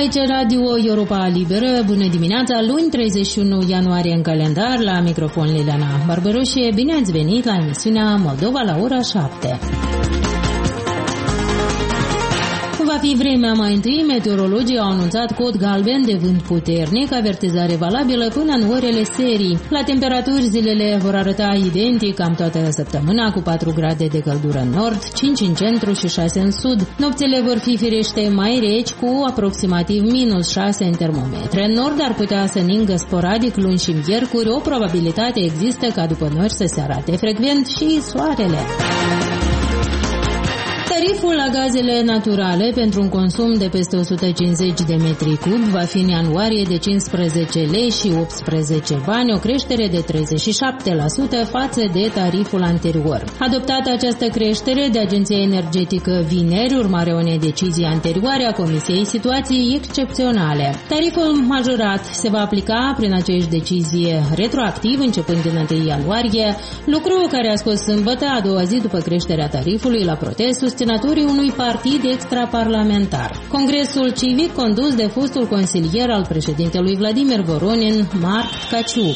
Aici Radio Europa Liberă, bună dimineața, luni 31 ianuarie în calendar, la microfon Liliana Barbaroșie, bine ați venit la emisiunea Moldova la ora 7. Va fi vremea mai întâi, meteorologii au anunțat cod galben de vânt puternic, avertizare valabilă până în orele serii. La temperaturi, zilele vor arăta identic cam toată săptămâna, cu 4 grade de căldură în nord, 5 în centru și 6 în sud. Nopțile vor fi firește mai reci, cu aproximativ -6 în termometre. În nord ar putea să ningă sporadic luni și miercuri, o probabilitate există ca după nori să se arate frecvent și soarele. Tariful la gazele naturale pentru un consum de peste 150 de metri cub va fi în ianuarie de 15 lei și 18 bani, o creștere de 37% față de tariful anterior. Adoptată această creștere de Agenția Energetică vineri, urmare unei decizii anterioare a Comisiei Situații Excepționale. Tariful majorat se va aplica prin aceeași decizie retroactiv începând din 1 ianuarie, lucru care a scos sâmbătă, a doua zi după creșterea tarifului, la protest susținătorii unui partid extraparlamentar. Congresul civic condus de fostul consilier al președintelui Vladimir Voronin, Marc Caciuc.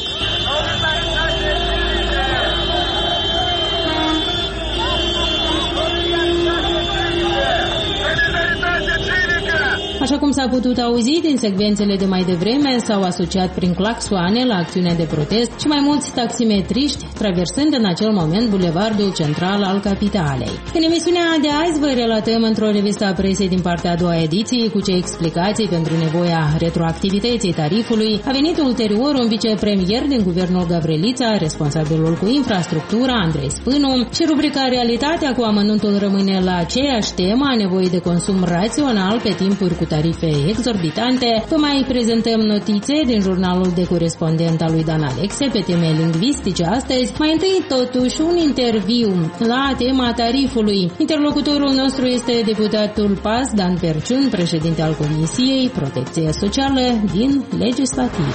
Așa cum s-a putut auzi din secvențele de mai devreme, s-au asociat prin claxoane la acțiunea de protest și mai mulți taximetriști, traversând în acel moment bulevardul central al capitalei. În emisiunea de azi vă relatăm într-o revistă a presei din partea a doua ediției cu ce explicații pentru nevoia retroactivității tarifului a venit ulterior un vicepremier din guvernul Gavrilița, responsabilul cu infrastructura, Andrei Spânu, și rubrica Realitatea cu amănuntul rămâne la aceeași temă a nevoii de consum rațional pe timpuri cu tarife exorbitante. Vă mai prezentăm notițe din jurnalul de corespondent al lui Dan Alexe pe teme lingvistice astăzi. Mai întâi, totuși, un interviu la tema tarifului. Interlocutorul nostru este deputatul PAS, Dan Perciun, președinte al Comisiei Protecție Socială din Legislativ.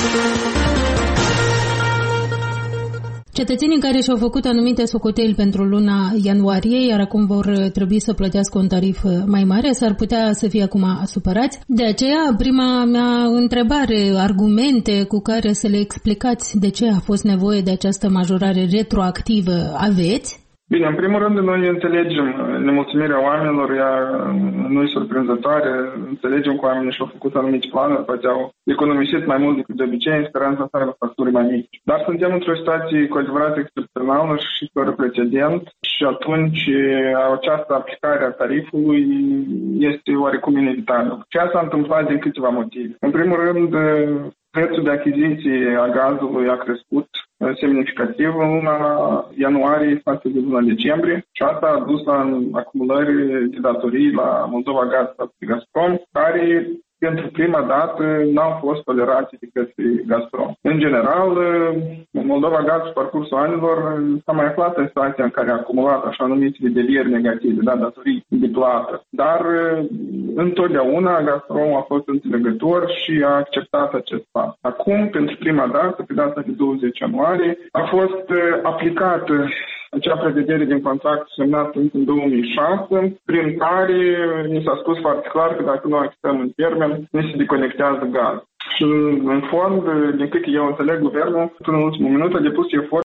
Cetățenii care și-au făcut anumite socoteli pentru luna ianuarie, iar acum vor trebui să plătească un tarif mai mare, s-ar putea să fie acum supărați. De aceea, prima mea întrebare, argumente cu care să le explicați de ce a fost nevoie de această majorare retroactivă aveți? Bine, în primul rând noi înțelegem nemulțumirea oamenilor, ea nu e surprinzătoare, înțelegem că oamenii și-au făcut anumiți planuri, poate au economisit mai mult decât de obicei, în speranța să aibă facturi mai mici. Dar suntem într-o situație cu adevărat excepțională și fără precedent și atunci această aplicare a tarifului este oarecum inevitabilă. Și asta s-a întâmplat din câteva motive. În primul rând, prețul de achiziție a gazului a crescut semnificativ în luna ianuarie față de luna decembrie și asta a dus la acumulări de datorii la Moldova Gaz față de Gazprom, care pentru prima dată n-au fost tolerate de către Gazprom. În general, Moldova Gaz, pe parcursul anilor, s-a mai aflat în situația în care a acumulat așa numitele devieri negative, datorii de plată. Dar întotdeauna Gazprom a fost înțelegător și a acceptat acest fapt. Acum, pentru prima dată, pe data de 20 ianuarie, a fost aplicată acea prevedere din contract semnat în 2006, prin care ni s-a spus foarte clar că dacă nu achităm în termen, ne se deconectează gaz. Și, în fond, din câte eu înțeleg, guvernul, până în ultimul minut, a depus efort